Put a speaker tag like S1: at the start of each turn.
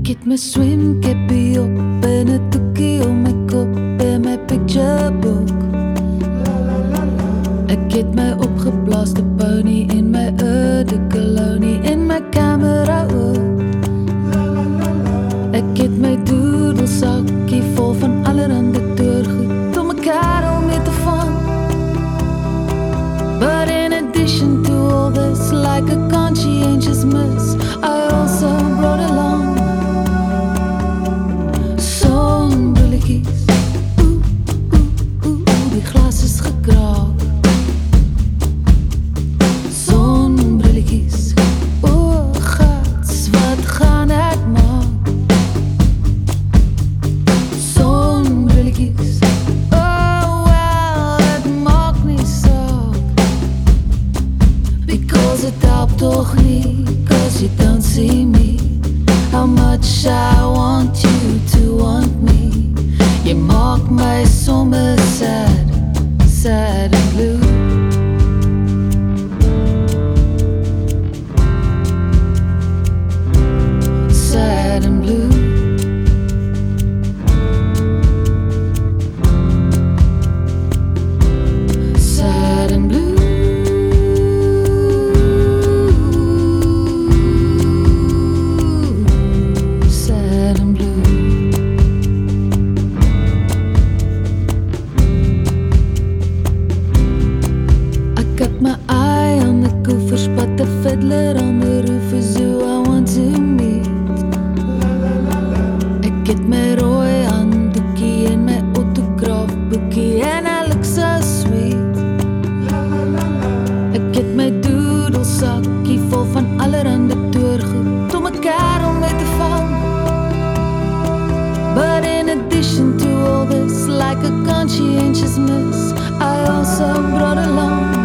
S1: Ek het my swemkeppie op en 'n doekie om my kop en my picture book. Ek het my opgeblaaste pony en my eau cologne en my camera ook. Ek het my doodelsakkie vol van allerhande toergoed om mekaar om mee te van. But in addition to all this, like a conscientious miss, I also brought along zonbrilletjies. Die glas is gekraak. Zonbrilletjies, gats, wat gaan ek maak? Zonbrilletjies, well, het maakt nie saak. Because it helpt toch niet, cause you don't see me. How much I want you to want me. You maak my somber sad, sad and blue. Sad and blue. Sad and blue. Sad and blue. I got my eye on the goofers, but the fiddler on the roof is who I want to meet. Ek het my rooi handdoekie en my autograafboekie en hy look so sweet. Ek het my doodelsakkie vol van allerhande toergoed om mekaar om mee te van. But in addition to all this, like a conscientious miss, I also brought along